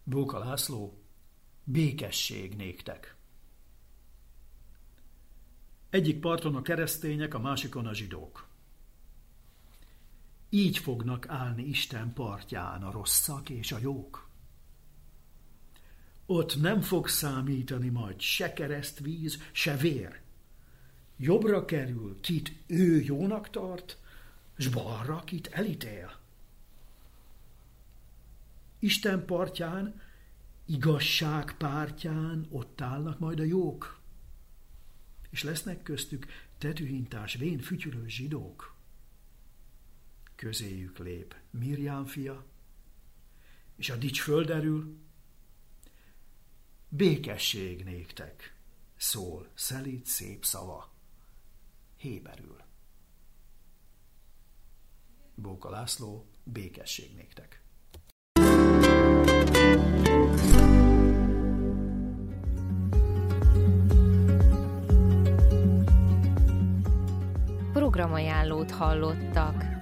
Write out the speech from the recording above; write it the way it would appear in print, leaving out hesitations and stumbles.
Bóka László, békesség néktek. Egyik parton a keresztények, a másikon a zsidók. Így fognak állni Isten partján a rosszak és a jók. Ott nem fog számítani majd se keresztvíz, se vér. Jobbra kerül, kit ő jónak tart, s balra, kit elítél. Isten partján, igazság pártján ott állnak majd a jók, és lesznek köztük tetűhintás vén fütyülős zsidók. Közéjük lép Mirjám fia, és a dics földerül, békesség néktek, szól szelíd szép szava, héberül. Bóka László, békesség néktek. Programajánlót hallottak.